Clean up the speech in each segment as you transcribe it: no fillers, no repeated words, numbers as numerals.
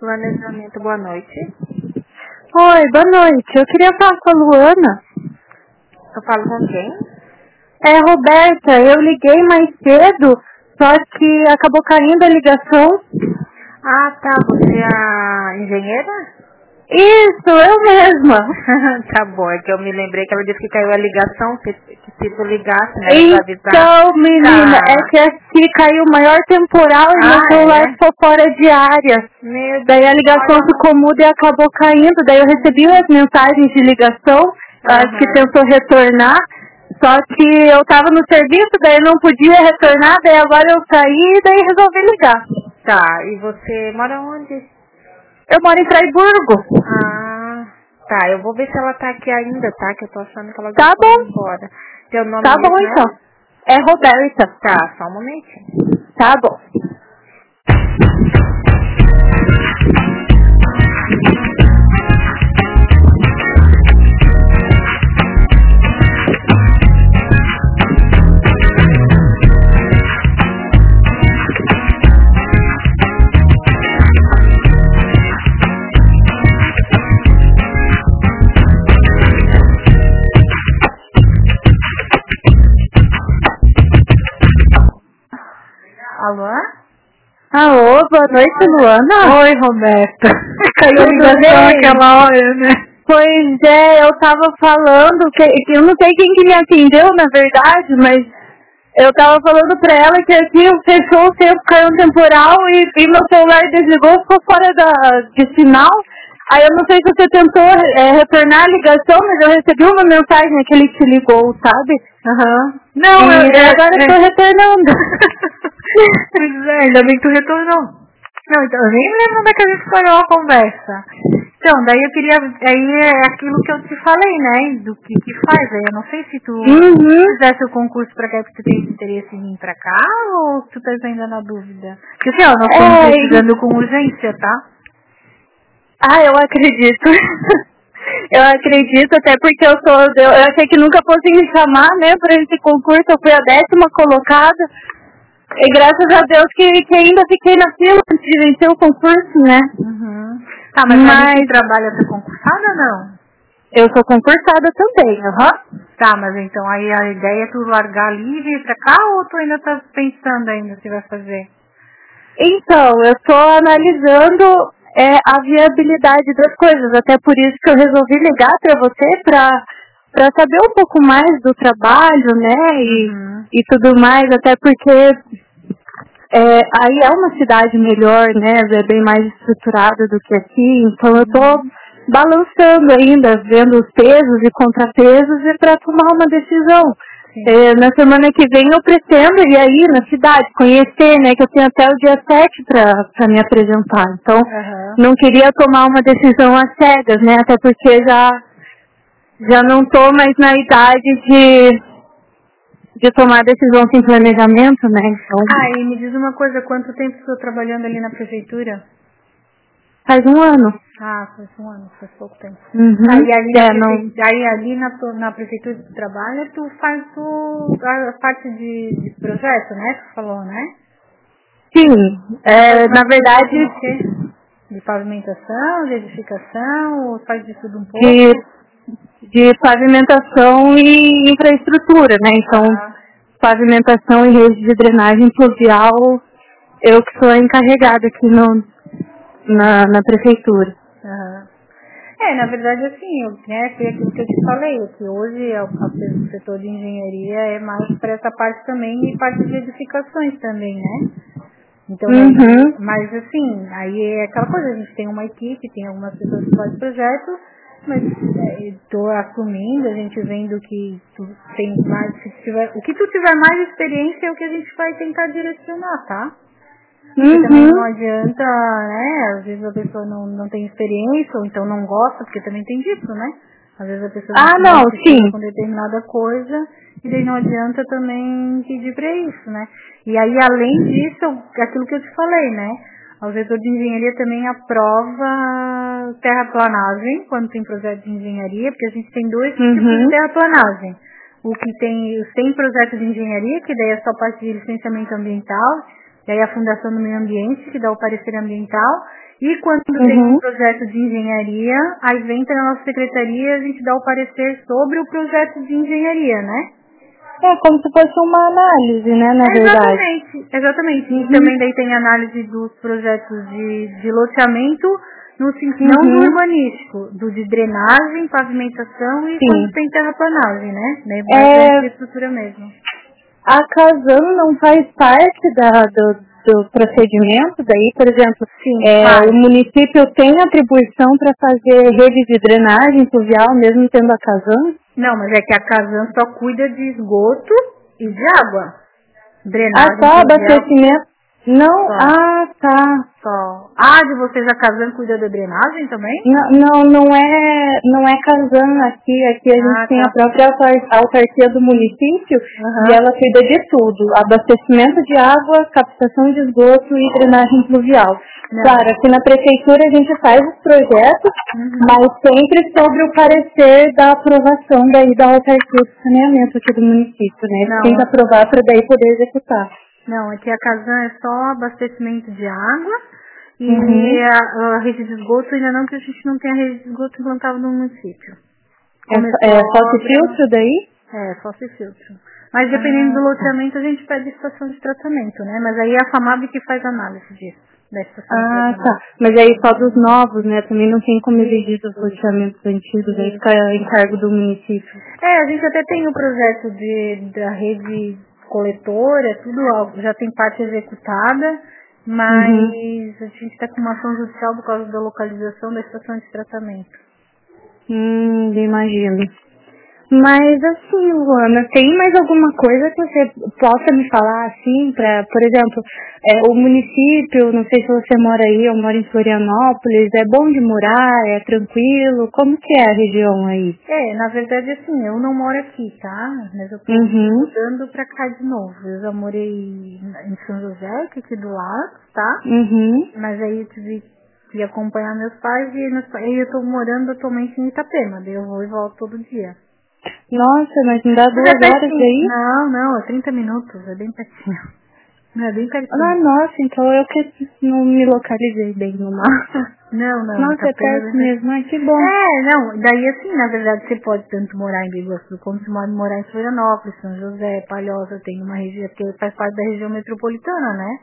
Planejamento, boa noite. Oi, boa noite. Eu queria falar com a Luana. Eu falo com quem? É a Roberta. Eu liguei mais cedo, só que acabou caindo a ligação. Ah, tá. Você é a engenheira? Isso, eu mesma. Tá bom, é que eu me lembrei que ela disse que caiu a ligação, que se tu ligasse, né, pra avisar. Então, menina, Tá. é que aqui caiu o maior temporal e meu celular ficou fora de área. Meu Daí a Deus, ligação ficou muda e acabou caindo. Daí eu recebi as mensagens de ligação, acho que tentou retornar. Só que eu tava no serviço, daí eu não podia retornar, daí agora eu saí e daí resolvi ligar. Tá, e você mora onde? Eu moro em Fraiburgo. Ah, tá, eu vou ver se ela tá aqui ainda, tá? Que eu tô achando que ela Tá já bom. foi embora. Teu nome Tá mesmo bom então. É Roberta. Tá, só um momentinho. Tá bom. Alô? Alô, boa noite, Luana. Oi, Roberta. Caiu a ligação naquela hora, né? Pois é, eu tava falando que eu não sei quem que me atendeu, na verdade, mas eu tava falando pra ela que aqui fechou o tempo, caiu um temporal e meu celular desligou, ficou fora de sinal. Aí eu não sei se você tentou retornar a ligação, mas eu recebi uma mensagem que ele te ligou, sabe? Aham. Não, Agora eu tô retornando. Pois é, ainda bem que tu retornou. Não, então, eu nem lembro onde é que a gente parou a conversa. Então, daí eu queria, aí é aquilo que eu te falei, né, do que faz, aí eu não sei se tu fizesse o concurso pra cá porque tu tem interesse em vir pra cá, ou tu tá ainda na dúvida? Porque assim, ó, nós estamos precisando com urgência, tá? Ah, eu acredito. Eu acredito, até porque eu achei que nunca fossem me chamar, né, pra esse concurso, eu fui a 10ª colocada. E graças a Deus que ainda fiquei na fila antes de vencer o concurso, né? Tá, mas tu trabalha pra concursada ou não? Eu sou concursada também, Tá, mas então aí a ideia é tu largar ali e vir pra cá, ou tu ainda tá pensando ainda se vai fazer? Então, eu tô analisando a viabilidade das coisas, até por isso que eu resolvi ligar pra você pra saber um pouco mais do trabalho, né, e tudo mais, até porque aí é uma cidade melhor, né, é bem mais estruturada do que aqui, então eu tô balançando ainda, vendo os pesos e contrapesos e para tomar uma decisão. Na semana que vem eu pretendo ir aí na cidade, conhecer, né, que eu tenho até o dia 7 para me apresentar. Então, não queria tomar uma decisão às cegas, né, até porque já não tô mais na idade de tomar decisão sem planejamento, né, então... Ah, e me diz uma coisa, quanto tempo estou trabalhando ali na prefeitura? Faz 1 ano. Ah, faz 1 ano, faz pouco tempo. Aí ali na prefeitura de trabalho, tu faz a parte de projeto, né? Tu falou, né? Sim, na verdade... De pavimentação, de edificação, ou faz de tudo um pouco? De pavimentação e infraestrutura, né? Então, pavimentação e rede de drenagem pluvial, eu que sou encarregada aqui na prefeitura. Na verdade, assim, foi aquilo que eu te falei, que hoje o setor de engenharia é mais para essa parte também e parte de edificações também, né? Então, mas assim, aí é aquela coisa, a gente tem uma equipe, tem algumas pessoas que fazem projetos, mas estou assumindo, a gente vendo que tu tem mais, o que tu tiver mais experiência é o que a gente vai tentar direcionar, tá? Porque também não adianta, né? Às vezes a pessoa não tem experiência, ou então não gosta, porque também tem disso, né? Às vezes a pessoa não se com determinada coisa, e daí não adianta também pedir pra isso, né? E aí, além disso, aquilo que eu te falei, né? O setor de engenharia também aprova terraplanagem, quando tem projeto de engenharia, porque a gente tem 2 tipos de terraplanagem. O que tem projeto de engenharia, que daí é só parte de licenciamento ambiental, daí a Fundação do Meio Ambiente, que dá o parecer ambiental, E quando tem um projeto de engenharia, aí vem para a nossa secretaria e a gente dá o parecer sobre o projeto de engenharia, né? É como se fosse uma análise, né, na verdade. Exatamente. E também daí tem análise dos projetos de loteamento, no sentido, não do urbanístico, do de drenagem, pavimentação e quando tem terraplanagem, né? Da infraestrutura mesmo. A Casan não faz parte do procedimento daí, por exemplo, o município tem atribuição para fazer rede de drenagem pluvial, mesmo tendo a Casan? Não, mas é que a Casan só cuida de esgoto e de água. Drenagem. Só abastecimento? Não, só. Tá. Só. De vocês a Casan cuida da drenagem também? Não é Casan aqui. Aqui a gente tem a própria autarquia do município e ela cuida de tudo. Abastecimento de água, captação de esgoto e drenagem pluvial. Claro, aqui na prefeitura a gente faz os projetos, mas sempre sobre o parecer da aprovação daí da autarquia do saneamento aqui do município, né? Tem que aprovar para daí poder executar. Não, aqui a Casan é só abastecimento de água e a rede de esgoto ainda não, porque a gente não tem a rede de esgoto implantada no município. Só se filtro daí? Só se filtro. Mas dependendo do loteamento a gente pede estação de tratamento, né? Mas aí é a FAMAB que faz análise disso. Mas aí só dos novos, né? Também não tem como exigir dos loteamentos antigos, aí fica em cargo do município. A gente até tem o projeto da rede coletora, tudo já tem parte executada, mas a gente está com uma ação judicial por causa da localização da estação de tratamento. Imagino. Mas assim, Luana, tem mais alguma coisa que você possa me falar assim, por exemplo, o município, não sei se você mora aí, eu moro em Florianópolis, é bom de morar, é tranquilo, como que é a região aí? Na verdade assim, eu não moro aqui, tá? Mas eu tô mudando pra cá de novo. Eu já morei em São José, que é aqui do lado, tá? Mas aí eu tive que acompanhar meus pais e eu tô morando atualmente em Itapema, daí eu vou e volto todo dia. Nossa, mas não dá 2 horas aí? Não, é 30 minutos, é bem pertinho. Não, é bem pertinho. Nossa, então eu que não me localizei bem no mapa. Não. Nossa, é perto mesmo, que bom. Daí assim, na verdade, você pode tanto morar em Biguaçu como você pode morar em Florianópolis, São José, Palhoça, tem uma região que faz parte da região metropolitana, né?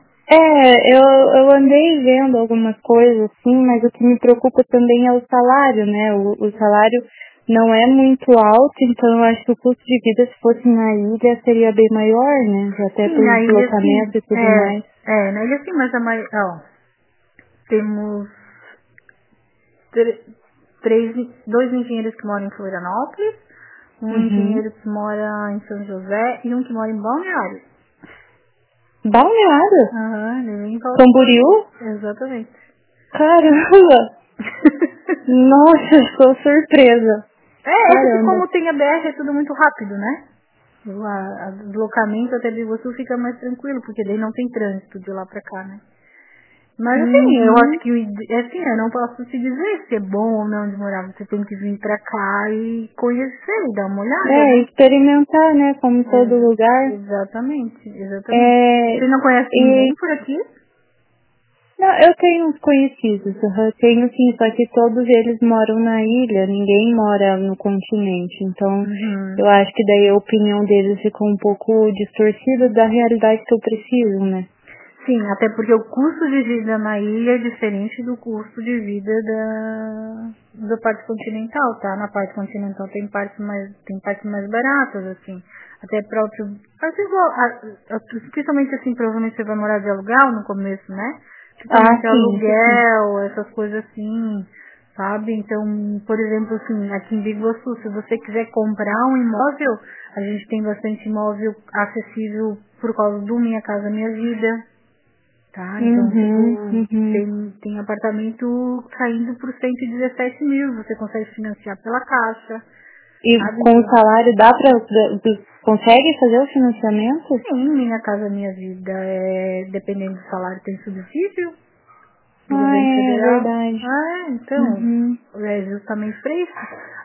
Eu andei vendo algumas coisas assim, mas o que me preocupa também é o salário, né? O salário não é muito alto, então eu acho que o custo de vida, se fosse na ilha, seria bem maior, né? Até por deslocamento e tudo mais. Na ilha sim, mas temos 2 engenheiros que moram em Florianópolis, um engenheiro que mora em São José e um que mora em Balneário. Balneário? Ele vem em Camboriú? Exatamente. Caramba! Nossa, estou surpresa. Porque como tem a BR é tudo muito rápido, né? O deslocamento até Biguaçu fica mais tranquilo, porque daí não tem trânsito de lá pra cá, né? Mas assim, eu acho que eu não posso te dizer se é bom ou não de morar. Você tem que vir pra cá e conhecer e dar uma olhada. Né? Experimentar, né? Como todo lugar. Exatamente. Você não conhece ninguém por aqui? Não, eu tenho uns conhecidos, eu tenho sim, só que todos eles moram na ilha, ninguém mora no continente, então eu acho que daí a opinião deles ficou um pouco distorcida da realidade que eu preciso, né? Sim, até porque o custo de vida na ilha é diferente do custo de vida da parte continental, tá? Na parte continental tem partes mais baratas, assim. Até próprio... Principalmente assim, provavelmente você vai morar de aluguel no começo, né? Principalmente aluguel, essas coisas assim, sabe? Então, por exemplo, assim, aqui em Biguaçu, se você quiser comprar um imóvel, a gente tem bastante imóvel acessível por causa do Minha Casa Minha Vida, tá? Então, tem apartamento saindo por 117 mil, você consegue financiar pela Caixa. E com o salário consegue fazer o financiamento? Sim, Minha Casa Minha Vida, dependendo do salário, tem subsídio do governo É federal. verdade. Então, é justamente para isso.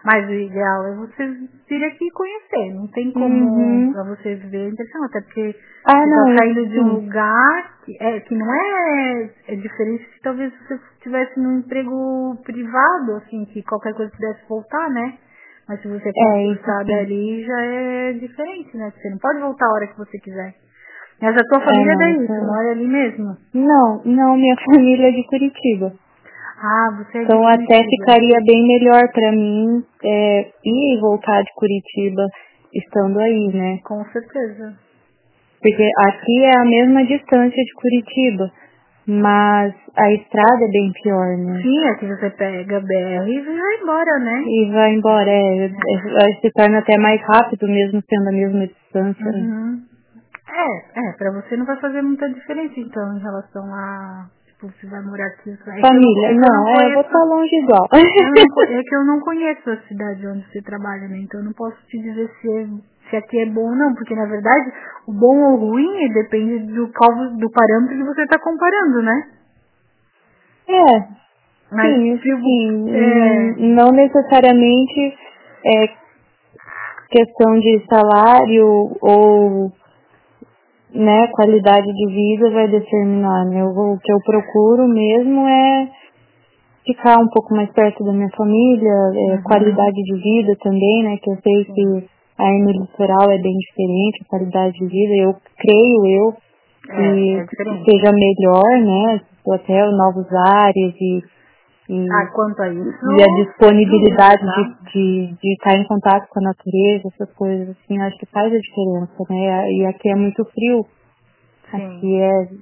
Mas o ideal é você vir aqui conhecer. Não tem como pra você ver a impressão, até porque você tá saindo de um lugar que não é diferente se talvez você estivesse num emprego privado, assim, que qualquer coisa pudesse voltar, né? Mas se você é concursada ali, já é diferente, né? Você não pode voltar a hora que você quiser. Mas a tua família daí, você mora ali mesmo? Não, minha família é de Curitiba. Você é de Então Curitiba. até ficaria bem melhor pra mim ir e voltar de Curitiba estando aí, né? Com certeza. Porque aqui é a mesma distância de Curitiba, mas a estrada é bem pior, né? Sim, aqui você pega BR e vai embora, né? E vai embora, se torna até mais rápido mesmo sendo a mesma distância, né? Pra você não vai fazer muita diferença, então, em relação a, tipo, você vai morar aqui. Família, eu vou estar longe igual. É que eu não conheço a cidade onde você trabalha, né? Então eu não posso te dizer se aqui é bom ou não, porque na verdade o bom ou ruim depende do parâmetro que você está comparando, né? Mas, não necessariamente questão de salário ou, né, qualidade de vida vai determinar, né? O que eu procuro mesmo é ficar um pouco mais perto da minha família, qualidade de vida também, né? Que eu sei que aí no litoral é bem diferente, a qualidade de vida, eu creio que seja melhor, né? Até novos ares quanto a isso, e a disponibilidade de estar em contato com a natureza, essas coisas assim, acho que faz a diferença, né? E aqui é muito frio. Sim. Aqui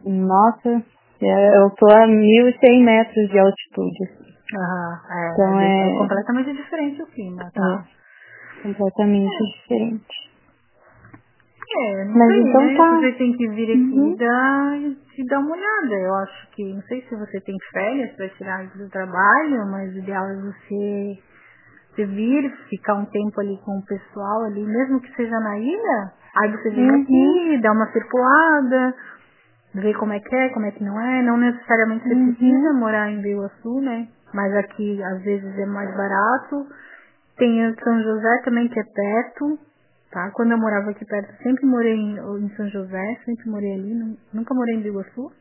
eu tô a 1.100 metros de altitude. Então é completamente diferente o clima, tá? Completamente diferente. Não Mas sei, então né? tá. Você tem que vir aqui e dar uma olhada. Eu acho que, não sei se você tem férias para tirar do trabalho, mas o ideal é você vir, ficar um tempo ali com o pessoal ali, mesmo que seja na ilha. Aí você vem aqui, dá uma circulada, vê como é que não é. Não necessariamente você precisa morar em Biguaçu, né? Mas aqui às vezes é mais barato. Tem o São José também, que é perto. Tá? Quando eu morava aqui perto, sempre morei em São José, sempre morei ali, nunca morei em Biguaçu.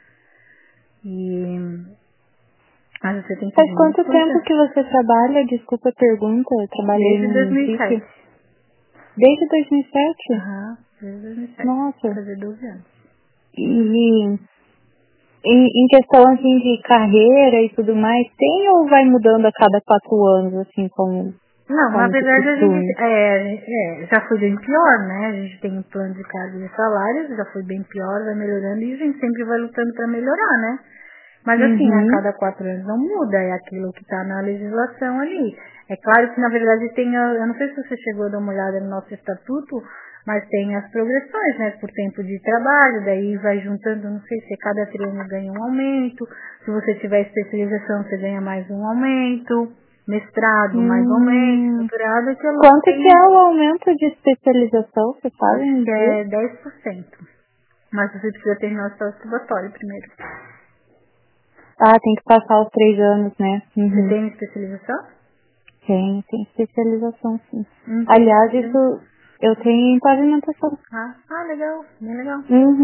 Mas você tem que Faz quanto tempo que você trabalha? Desculpa a pergunta, eu trabalhei desde 2007. Desde 2007? Desde 2007. Nossa. Fazer 12 anos. E em questão assim de carreira e tudo mais, tem ou vai mudando a cada 4 anos, assim, como... Não, na verdade a gente já foi bem pior, né? A gente tem um plano de cargos e salários, já foi bem pior, vai melhorando e a gente sempre vai lutando para melhorar, né? Mas assim, a cada 4 anos não muda, é aquilo que está na legislação ali. É claro que na verdade eu não sei se você chegou a dar uma olhada no nosso estatuto, mas tem as progressões, né? Por tempo de trabalho, daí vai juntando, não sei se cada triênio ganha um aumento, se você tiver especialização você ganha mais um aumento. Mestrado, mais ou menos, doutorado. Quanto que é o aumento de especialização, você sabe? Acho que é 10%. Mas você precisa terminar o seu probatório primeiro. Tem que passar os 3 anos, né? Você tem especialização? Tem especialização, sim. Aliás, isso eu tenho em pavimentação. Legal, bem legal.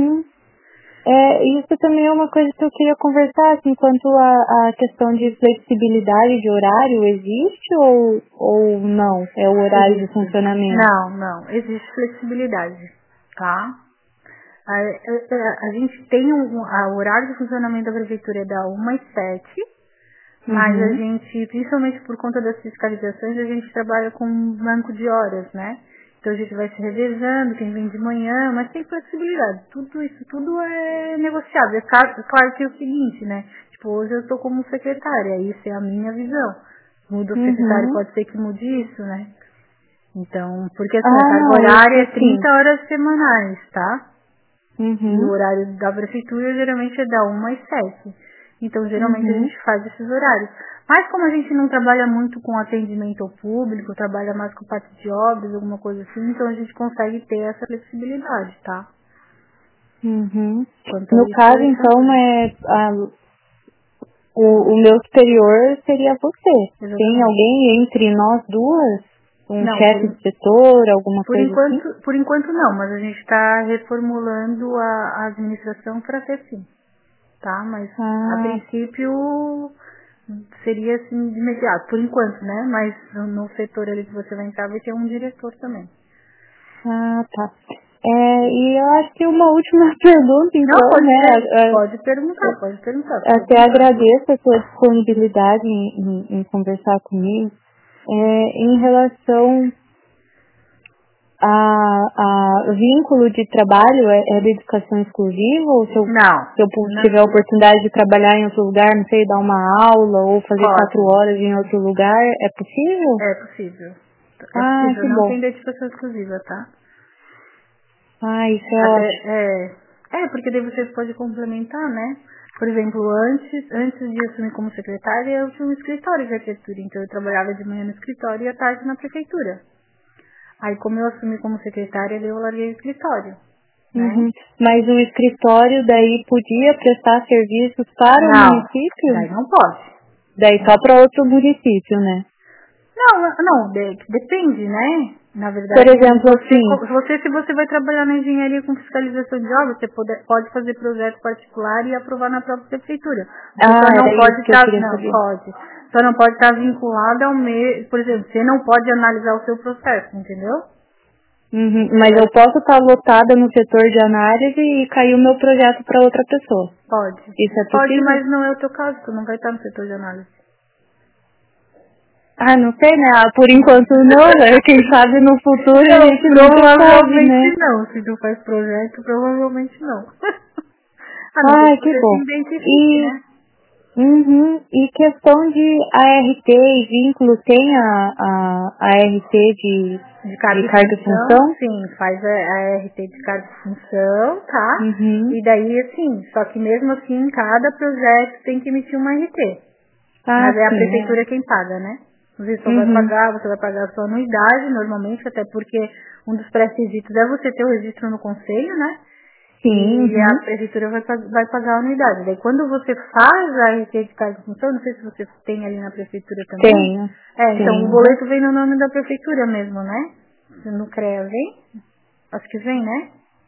Isso também é uma coisa que eu queria conversar, assim, quanto a questão de flexibilidade de horário, existe ou não? É o horário de funcionamento? Não, existe flexibilidade, tá? A gente tem o horário de funcionamento da prefeitura é da 1 às 7, mas a gente, principalmente por conta das fiscalizações, a gente trabalha com um banco de horas, né? Então a gente vai se revezando, quem vem de manhã, mas tem flexibilidade. Tudo é negociável. É claro que é o seguinte, né? Tipo, hoje eu estou como secretária, isso é a minha visão. Muda o secretário, pode ser que mude isso, né? Então, porque assim, a carga horária é 30 horas semanais, tá? E o horário da prefeitura geralmente é da 1 às 7. Então, geralmente a gente faz esses horários. Mas como a gente não trabalha muito com atendimento ao público, trabalha mais com parte de obras, alguma coisa assim, então a gente consegue ter essa flexibilidade, tá? No caso, então, O meu superior seria você. Exatamente. Tem alguém entre nós duas? Um Não, chefe de setor, alguma por coisa assim? Por enquanto não, mas a gente está reformulando a administração para ter sim. Tá? Mas a princípio seria assim de imediato, por enquanto, né? Mas no setor ali que você vai entrar vai ter um diretor também. Tá. E eu acho que uma última pergunta, então, não, pode, né? Pode perguntar. Até agradeço a sua disponibilidade em conversar comigo. Em relação a vínculo de trabalho, é dedicação exclusiva? Ou se eu tiver a oportunidade de trabalhar em outro lugar, não sei, dar uma aula ou fazer 4 horas em outro lugar, é possível? É possível. Que não bom. tem dedicação exclusiva, tá? Isso é ótimo. Porque daí você pode complementar, né? Por exemplo, antes de assumir como secretária, eu tinha um escritório de arquitetura, então eu trabalhava de manhã no escritório e à tarde na prefeitura. Aí, como eu assumi como secretária, eu larguei o escritório. Né? Mas o escritório daí podia prestar serviços para o município? Daí não pode. Daí só para outro município, né? Não, depende, né? Na verdade, por exemplo, se você vai trabalhar na engenharia com fiscalização de obras, você pode fazer projeto particular e aprovar na própria prefeitura. Você só não pode estar vinculado ao meio, por exemplo, você não pode analisar o seu processo, entendeu? Mas eu posso estar lotada no setor de análise e cair o meu projeto para outra pessoa? Pode. Isso é possível? Pode, mas não é o teu caso, tu não vai estar no setor de análise. Não sei, né? Por enquanto não, né? Quem sabe no futuro a gente provavelmente não. Se tu faz projeto, provavelmente não. Que bom. E questão de ART e vínculo, tem a ART de cargo e função? Sim, faz a ART de cargo e função, tá? E daí, assim, só que mesmo assim, cada projeto tem que emitir uma ART. Mas é a prefeitura quem paga, né? Você vai pagar a sua anuidade, normalmente, até porque um dos pré-requisitos é você ter o registro no conselho, né? Sim. E a prefeitura vai pagar a anuidade. Daí quando você faz a RT de cargo e função, não sei se você tem ali na prefeitura também. Tenho. Então o boleto vem no nome da prefeitura mesmo, né? No CREA vem? Acho que vem, né?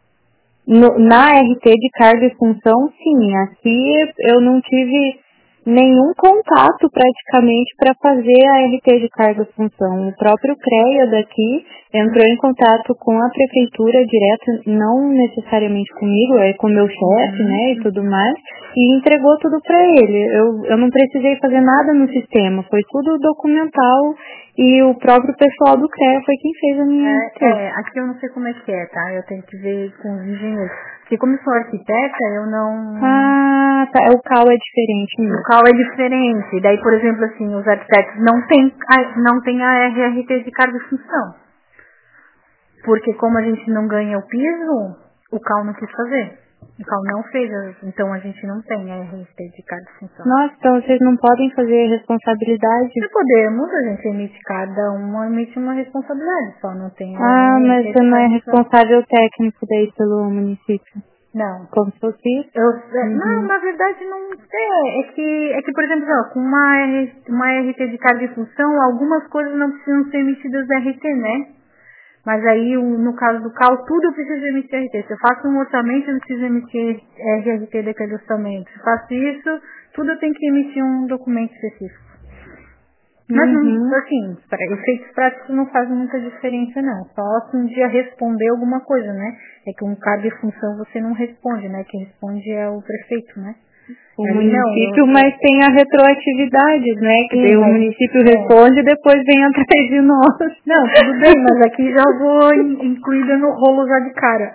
Na RT de cargo e função, sim. Aqui eu não tive nenhum contato praticamente para fazer a RT de cargo e função. O próprio CREA daqui entrou em contato com a prefeitura direto, não necessariamente comigo, com meu chefe, né, e tudo mais, e entregou tudo para ele. Eu não precisei fazer nada no sistema, foi tudo documental e o próprio pessoal do CREA foi quem fez a minha RT. Aqui eu não sei como é que é, tá? Eu tenho que ver com os engenheiros. Porque como eu sou arquiteta, eu não... O CAL é diferente mesmo. O CAL é diferente. Daí, por exemplo, assim, os arquitetos não tem a RRT de cargo e função. Porque como a gente não ganha o piso, o CAL não quis fazer. O CAL não fez, então a gente não tem a RRT de cargo e função. Nossa, então vocês não podem fazer responsabilidade? Se podemos, a gente emite emite uma responsabilidade, só não tem mas você não é responsável técnico daí pelo município? Não. Como se fosse isso? Não, na verdade não é. É que por exemplo, com uma RT de cargo e função, algumas coisas não precisam ser emitidas RT, né? Mas aí, no caso do CAL, tudo eu preciso emitir RT. Se eu faço um orçamento, eu preciso emitir RT daquele orçamento. Se eu faço isso, tudo eu tenho que emitir um documento específico. Mas, assim, para efeitos práticos não faz muita diferença, não. Só se um dia responder alguma coisa, né? É que um cargo e função você não responde, né? Quem responde é o prefeito, né? O município, mas tem a retroatividade, né? Que o município responde e depois vem atrás de nós. Não, tudo bem, mas aqui já vou incluída no rolo já de cara.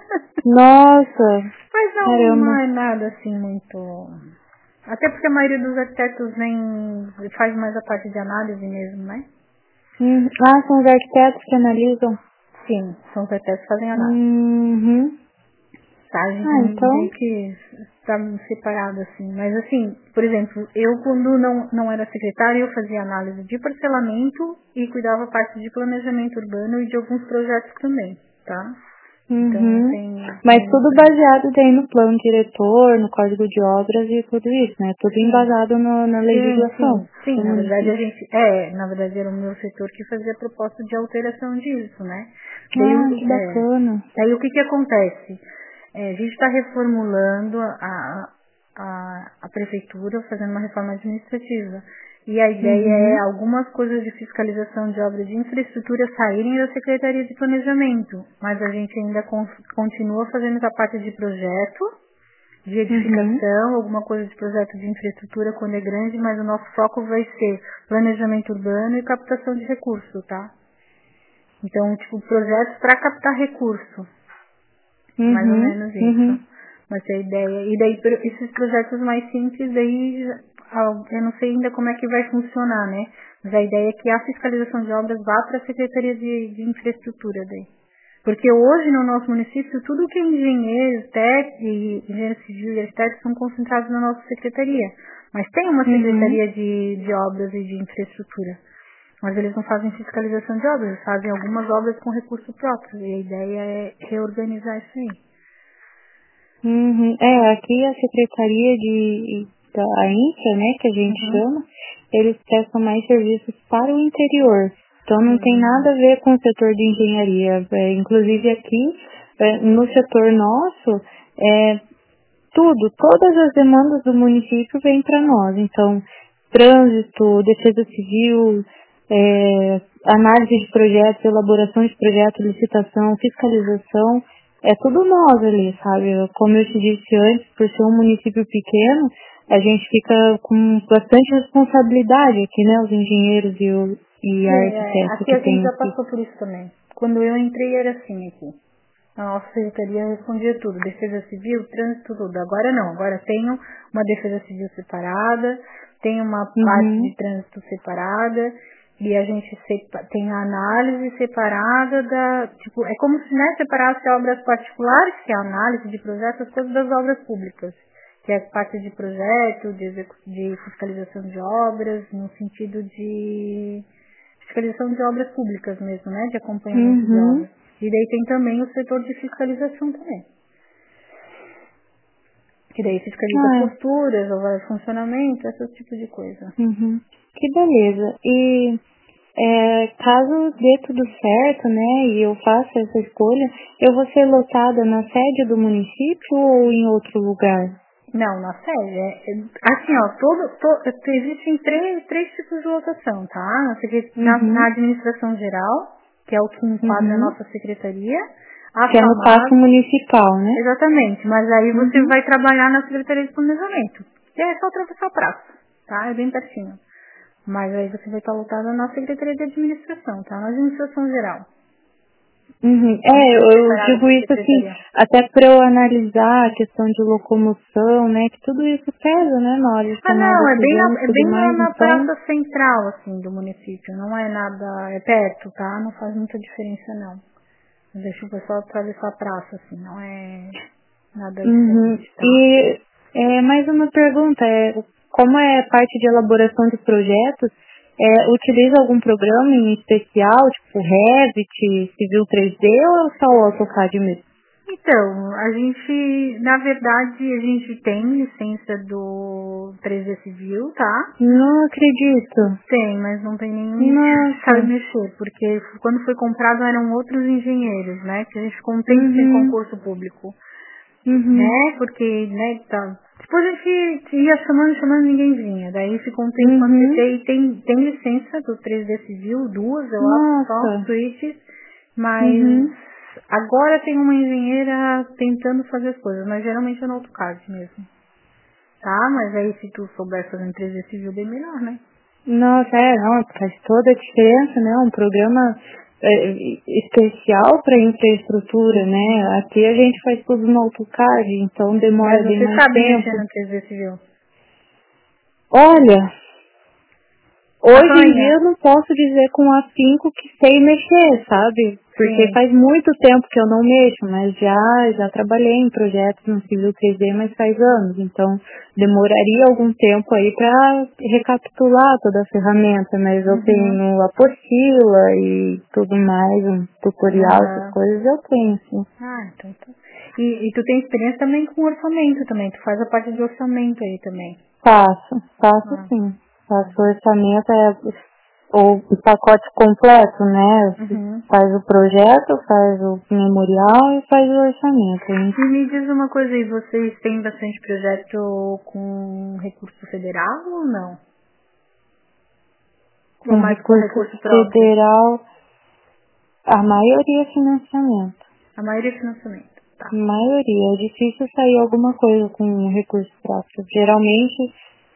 Nossa! Mas não é nada assim muito... Até porque a maioria dos arquitetos faz mais a parte de análise mesmo, né? São os arquitetos que analisam? Sim, são os arquitetos que fazem análise. Tá, a gente tem que estar separado assim. Mas assim, por exemplo, eu quando não era secretária, eu fazia análise de parcelamento e cuidava parte de planejamento urbano e de alguns projetos também, tá? Então, mas tudo baseado daí no plano diretor, no código de obras e tudo isso, né? Tudo embasado na legislação. Sim, na verdade na verdade era o meu setor que fazia a proposta de alteração disso, né? Que bacana. Aí o que acontece? A gente está reformulando a prefeitura, fazendo uma reforma administrativa. E a ideia é algumas coisas de fiscalização de obras de infraestrutura saírem da Secretaria de Planejamento, mas a gente ainda continua fazendo essa parte de projeto, de edificação, alguma coisa de projeto de infraestrutura quando é grande, mas o nosso foco vai ser planejamento urbano e captação de recurso, tá? Então, projetos para captar recurso. Mais ou menos isso. Vai ser a ideia. E daí, esses projetos mais simples, daí eu não sei ainda como é que vai funcionar, né? Mas a ideia é que a fiscalização de obras vá para a Secretaria de Infraestrutura daí. Porque hoje no nosso município, tudo que é engenheiro, técnico, engenheiro civil e arquiteto são concentrados na nossa secretaria. Mas tem uma Secretaria de Obras e de Infraestrutura. Mas eles não fazem fiscalização de obras, eles fazem algumas obras com recurso próprio. E a ideia é reorganizar isso aí. Aqui a Secretaria da Infra, né, que a gente chama, eles prestam mais serviços para o interior. Então não tem nada a ver com o setor de engenharia. Inclusive aqui, no setor nosso, todas as demandas do município vêm para nós. Então, trânsito, defesa civil, análise de projetos, elaboração de projetos, licitação, fiscalização, é tudo nós ali, sabe? Como eu te disse antes, por ser um município pequeno, a gente fica com bastante responsabilidade aqui, né? Os engenheiros e arquitetos. Aqui a gente já passou por isso também. Quando eu entrei era assim aqui. A nossa secretaria respondia tudo, defesa civil, trânsito, tudo. Agora não, agora tenho uma defesa civil separada, tem uma parte de trânsito separada, e a gente tem a análise separada é como se, né, separasse obras particulares, que é a análise de projetos, todas das obras públicas, que é a parte de projeto, de fiscalização de obras, no sentido de fiscalização de obras públicas mesmo, né, de acompanhamento de obras. E daí tem também o setor de fiscalização também. Que daí fiscaliza posturas, horário de funcionamento, esse tipo de coisa. Que beleza. E caso dê tudo certo, né, e eu faça essa escolha, eu vou ser lotada na sede do município ou em outro lugar? Não, na sede. Assim, ó, existem três tipos de lotação, tá? Na administração geral, que é o que enquadra a nossa secretaria. Que é no passo municipal, né? Exatamente, mas aí você vai trabalhar na Secretaria de Planejamento, que é só atravessar a praça, tá? É bem pertinho. Mas aí você vai estar lotada na Secretaria de Administração, tá? Na administração geral. Eu digo isso assim, até para eu analisar a questão de locomoção, né, que tudo isso pesa, né, na hora de tomar decisão, é bem na praça central, assim, do município, não é nada, é perto, tá? Não faz muita diferença, não. Deixa o pessoal atravessar a praça, assim, não é nada diferente, tá? E mais uma pergunta, como é parte de elaboração de projetos, utiliza algum programa em especial, tipo Revit, Civil 3D ou é só o AutoCAD mesmo? Então, na verdade, a gente tem licença do 3D Civil, tá? Não acredito. Tem, mas não tem nenhum que sabe mexer, porque quando foi comprado eram outros engenheiros, né? Que a gente ficou um tempo sem concurso público. Né? Porque, né, tá. Depois a gente ia chamando, ninguém vinha. Daí ficou um tempo tem licença do 3D Civil, duas, eu acho, só, switches, mas agora tem uma engenheira tentando fazer as coisas, mas geralmente é no AutoCAD mesmo. Tá? Mas aí se tu souber fazer um 3D Civil, bem melhor, né? Nossa, faz toda a diferença, né? Um programa especial para infraestrutura, né? Aqui a gente faz tudo no AutoCAD, então demora bem mais tempo. Mas você sabe mexer no 3D Civil? Olha, Hoje em dia eu não posso dizer com afinco que sei mexer, sabe? Porque faz muito tempo que eu não mexo, mas já trabalhei em projetos no Civil 3D, mas faz anos. Então, demoraria algum tempo aí para recapitular toda a ferramenta, mas eu tenho a apostila e tudo mais, um tutorial, essas coisas eu tenho, sim. Então. E tu tem experiência também com orçamento também, tu faz a parte de orçamento aí também. Faço sim. Faço orçamento, o pacote completo, né? Faz o projeto, faz o memorial e faz o orçamento. Hein? E me diz uma coisa aí, vocês têm bastante projeto com recurso federal ou não? Com recurso federal, a maioria é financiamento. A maioria é financiamento, tá. A maioria. É difícil sair alguma coisa com recurso próprio. Geralmente,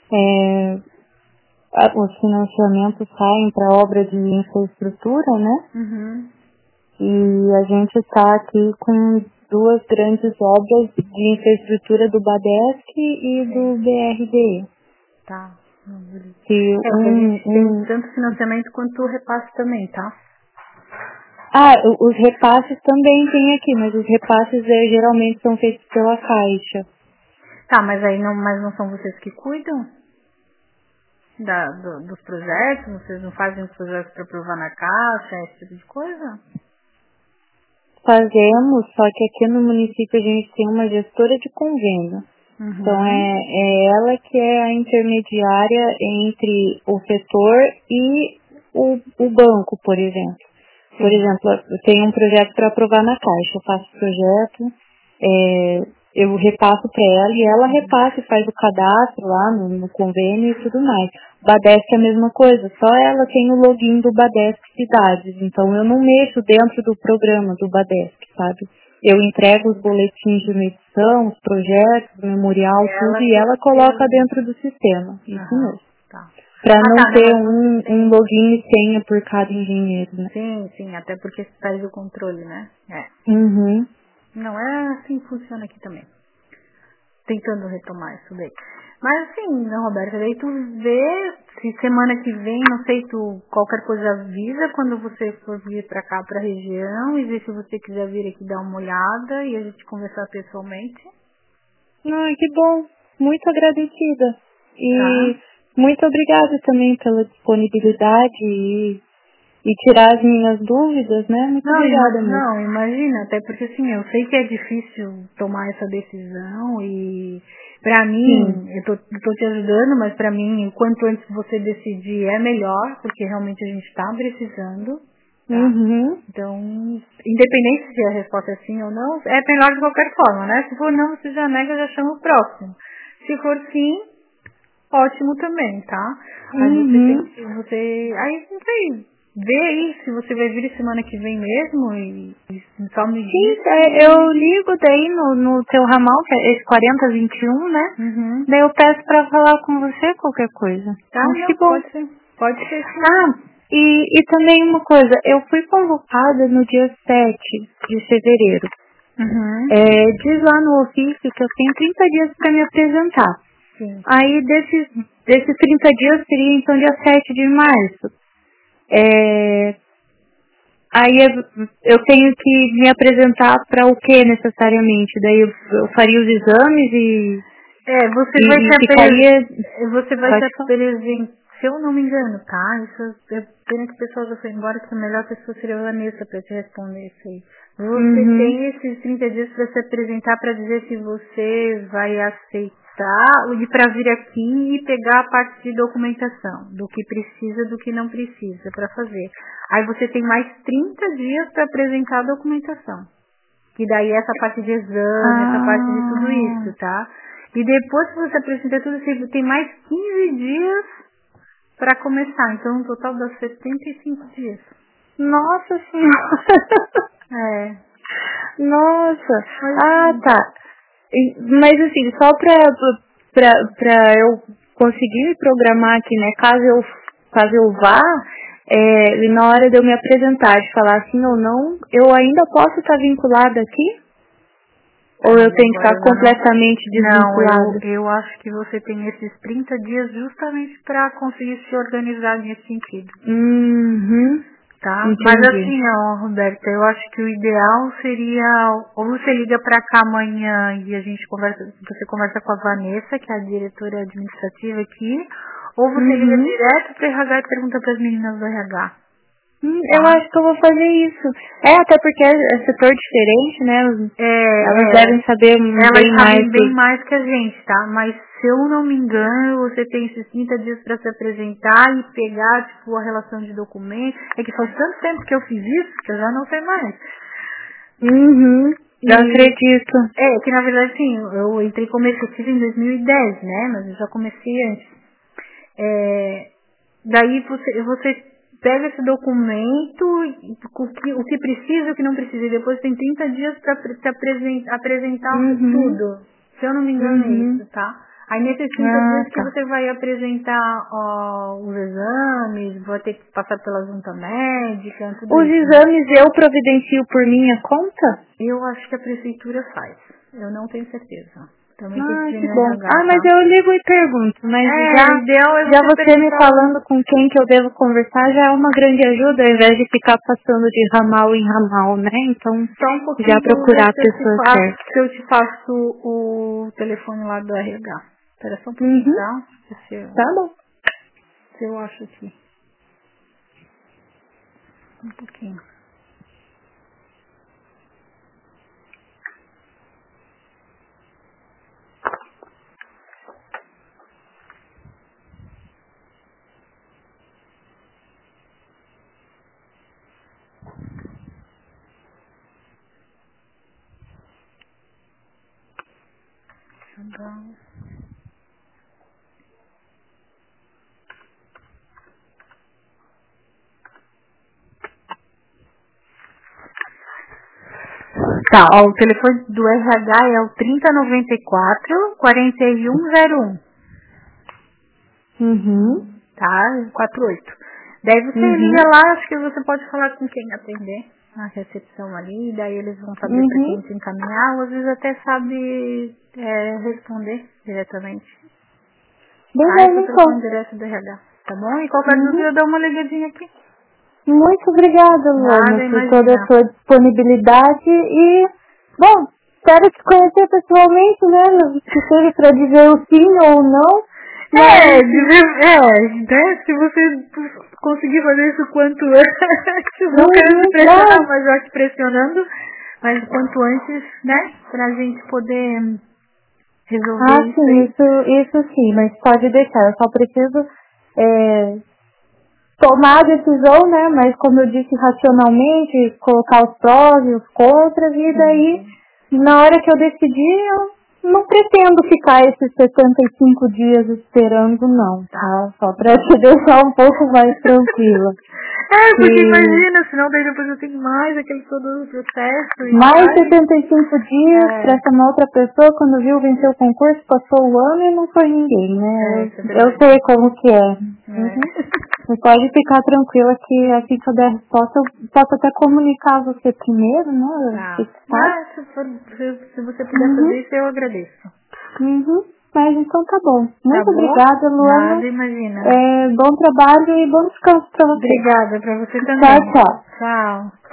os financiamentos saem para obra de infraestrutura, né? E a gente está aqui com 2 grandes obras de infraestrutura do BADESC e do BRDE. Tá. Que a gente tem tanto financiamento quanto o repasse também, tá? Os repasses também tem aqui, mas os repasses geralmente são feitos pela Caixa. Tá, mas aí não são vocês que cuidam dos projetos? Vocês não fazem os projetos para aprovar na Caixa, esse tipo de coisa? Fazemos, só que aqui no município a gente tem uma gestora de convênio. Então é ela que é a intermediária entre o setor e o banco, por exemplo. Por exemplo, eu tenho um projeto para aprovar na Caixa, eu faço o projeto, eu repasso para ela e ela repassa e faz o cadastro lá no convênio e tudo mais. O BADESC é a mesma coisa, só ela tem o login do BADESC Cidades, então eu não mexo dentro do programa do BADESC, sabe? Eu entrego os boletins de medição, os projetos, o memorial, tudo, e ela coloca dentro do sistema. Isso mesmo. Tá. Para não ter um login e senha por cada engenheiro, né? Sim, até porque você faz o controle, né? Não, é assim que funciona aqui também. Tentando retomar isso daí. Mas assim, né, Roberta, daí tu vê, se semana que vem, não sei, tu qualquer coisa avisa quando você for vir pra cá, pra região, e ver se você quiser vir aqui dar uma olhada e a gente conversar pessoalmente. Que bom. Muito agradecida. E muito obrigada também pela disponibilidade e tirar as minhas dúvidas, né? Muito obrigada mesmo. Não, imagina, até porque assim, eu sei que é difícil tomar essa decisão e pra mim, eu tô te ajudando, mas pra mim, o quanto antes você decidir é melhor, porque realmente a gente tá precisando. Tá? Então, independente se a resposta é sim ou não, é melhor de qualquer forma, né? Se for não, você já nega, já chama o próximo. Se for sim, ótimo também, tá? Aí aí não sei, vê aí se você vai vir semana que vem mesmo e só me diz. Sim, eu ligo daí no teu ramal, que é esse 4021, né? Daí eu peço pra falar com você qualquer coisa. Tá, Acho que bom. Pode ser sim. E também uma coisa, eu fui convocada no dia 7 de fevereiro. Diz lá no ofício que eu tenho 30 dias para me apresentar. Sim. Aí desses 30 dias seria então dia 7 de março. Aí eu tenho que me apresentar para o que necessariamente? Daí eu faria os exames e... Você vai se apresentar, se eu não me engano, tá? Isso é pena que o pessoal já foi embora, que a melhor pessoa seria a Vanessa para te responder isso aí. Você tem esses 30 dias para se apresentar para dizer se você vai aceitar ou para vir aqui e pegar a parte de documentação, do que precisa, do que não precisa para fazer. Aí você tem mais 30 dias para apresentar a documentação. Que daí essa parte de exame, essa parte de tudo isso, tá? E depois que você apresenta tudo, você tem mais 15 dias para começar. Então, no total dá 75 dias. Nossa Senhora! Nossa! Tá. Mas assim, só pra eu conseguir me programar aqui, né? Caso eu vá, na hora de eu me apresentar, de falar sim ou não, eu ainda posso estar vinculada aqui? Ou eu tenho que estar completamente desvinculada? Não, eu acho que você tem esses 30 dias justamente para conseguir se organizar nesse sentido. Tá? Entendi. Mas assim, Roberta, eu acho que o ideal seria, ou você liga para cá amanhã e a gente você conversa com a Vanessa, que é a diretora administrativa aqui, ou você liga direto para o RH e pergunta para as meninas do RH. Eu acho que eu vou fazer isso. Até porque é setor diferente, né? Elas devem saber bem mais que a gente, tá? Mas se eu não me engano, você tem esses 30 dias para se apresentar e pegar, tipo, a relação de documento. É que faz tanto tempo que eu fiz isso que eu já não sei mais. Eu acredito. Que na verdade, sim, eu entrei como efetiva em 2010, né? Mas eu já comecei antes. Daí você pega esse documento, o que precisa, o que não precisa, e depois tem 30 dias para apresentar tudo. Se eu não me engano é isso, tá? Aí nesses 30 dias que você vai apresentar os exames, vai ter que passar pela junta médica, tudo Os isso. exames eu providencio por minha conta? Eu acho que a prefeitura faz. Eu não tenho certeza. Também tem que bom. RH, mas eu ligo e pergunto. Mas já você me falando com quem que eu devo conversar já é uma grande ajuda, ao invés de ficar passando de ramal em ramal, né? Então, só um pouquinho já procurar a pessoa certa. Que eu te passo o telefone lá do RH. Espera só um pouquinho, tá? Tá bom. Se eu acho aqui. Um pouquinho. Tá, o telefone do RH é o 3094-4101. Tá? 48. Daí você liga lá, acho que você pode falar com quem atender na recepção ali, daí eles vão saber pra quem te encaminhar, ou às vezes até sabe responder diretamente. Beleza, então. Direto do RH, tá bom? E qualquer dúvida, dá uma ligadinha aqui. Muito obrigada, Luana, por toda a sua disponibilidade e, bom, espero te conhecer pessoalmente, né? Se seja para dizer o sim ou não. Né? Se você conseguir fazer isso quanto antes, não quero te pressionar, mas já te pressionando, mas quanto antes, né? Pra gente poder resolver isso sim, mas pode deixar, eu só preciso tomar a decisão, né? Mas como eu disse, racionalmente, colocar os prós e os contras, e daí, na hora que eu decidir, eu não pretendo ficar esses 75 dias esperando, não, tá? Só pra te deixar um pouco mais tranquila. Porque imagina, senão daí depois eu tenho mais aquele todo o processo. Mais 75 dias pra chamar outra pessoa, quando viu, venceu o concurso, passou o ano e não foi ninguém, né? Eu sei como que é. Você pode ficar tranquila que assim que eu der a resposta, eu posso até comunicar você primeiro, né? Se você puder fazer isso, eu agradeço. Mas então tá bom. Muito obrigada, Luana. Nada, imagina. Bom trabalho e bom descanso pra você. Obrigada pra você também. Tchau. Tchau.